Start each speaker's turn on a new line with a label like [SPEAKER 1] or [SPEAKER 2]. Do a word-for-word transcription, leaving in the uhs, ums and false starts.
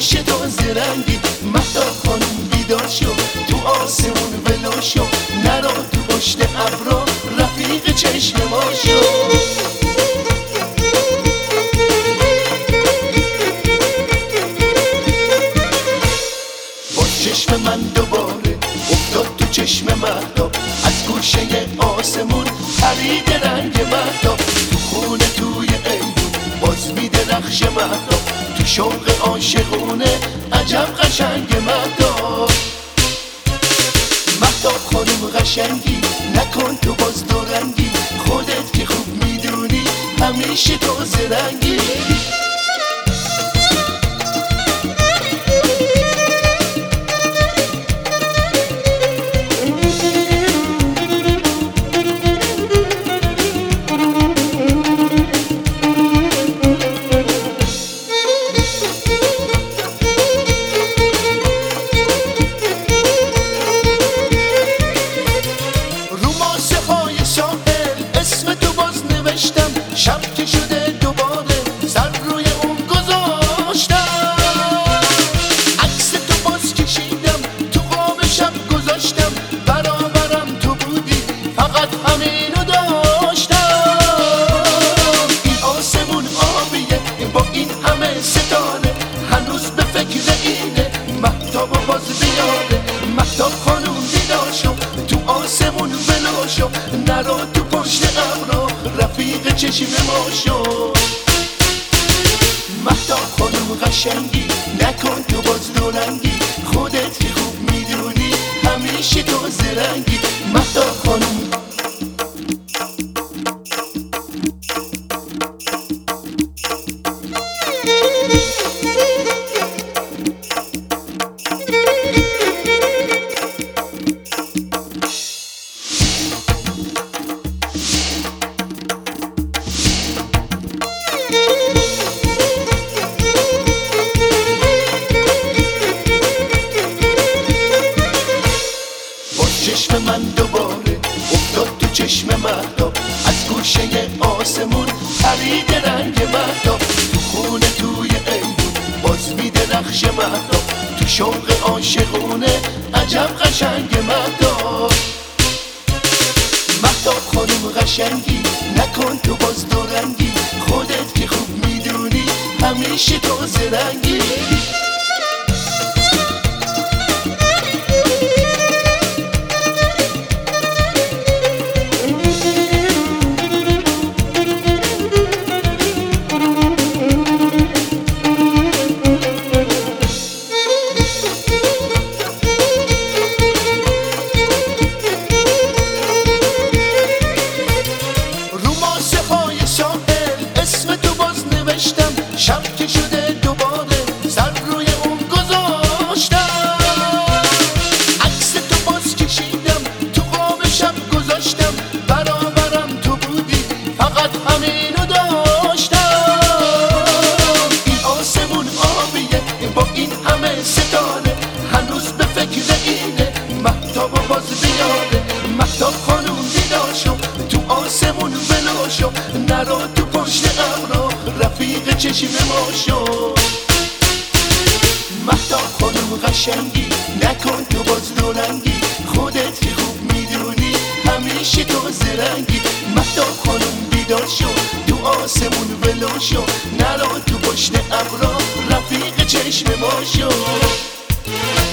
[SPEAKER 1] همیشه تو زرنگی. مهتاب خانم بیدار شو، تو آسمون ولو شو، نرو تو پشت ابرا، رفیق چشم ما شو. با چشم من دوباره افتاد تو چشم مهتاب، از گوشه آسمون پرید رنگ مهتاب. تو خونه توی ایدون باز میده نقش مهتاب، تو شوق عاشقونه عجب قشنگ مهتاب. مهتاب خانم قشنگی، نکن تو باز دورنگی، خودت که خوب میدونی همیشه تو زرنگی. شب که شده دوباره سر روی اون گذاشتم، عکس تو باز کشیدم تو خواب شب گذاشتم، برابرم تو بودی فقط همینو داشتم. این آسمون آبیه با این همه ستاره، هنوز به فکر اینه مهتابو باز بیاره. مهتاب خانوم بیدار شو، تو آسمون ولو شو، نرو تو پشت ابرا، رفیق چشم ما شو. مهتاب خانم قشنگی، نکن تو باز دورنگی، خودت که خوب میدونی همیشه تو زرنگی. مهتاب خانم چشم من دوباره افتاد تو چشم مهتاب، از گوشه آسمون پرید رنگ مهتاب. تو خونه توی ایدون باز میده نقش مهتاب، تو شوق عاشقونه عجب قشنگ مهتاب. مهتاب خانم قشنگی، نکن تو باز دورنگی، خودت که خوب میدونی همیشه تو زرنگی. شب که شده دوباره سر روی اون گذاشتم، عکس تو باز کشیدم تو خواب شب گذاشتم، برابرم تو بودی فقط همینو داشتم. این آسمون آبیه با این همه ستاره، هنوز به فکر اینه مهتابو باز بیاره. مهتاب خانوم بیدار شو، تو آسمون ولو شو، نرو تو پشت ابرا، رفیق چشم ما شو. مهتاب خانم قشنگی، نکن تو باز دورنگی، خودت که خوب میدونی همیشه تو زرنگی. مهتاب خانم بیدار شو، تو آسمون ولو شو، نرو تو پشت ابرا، رفیق چشم ما شو.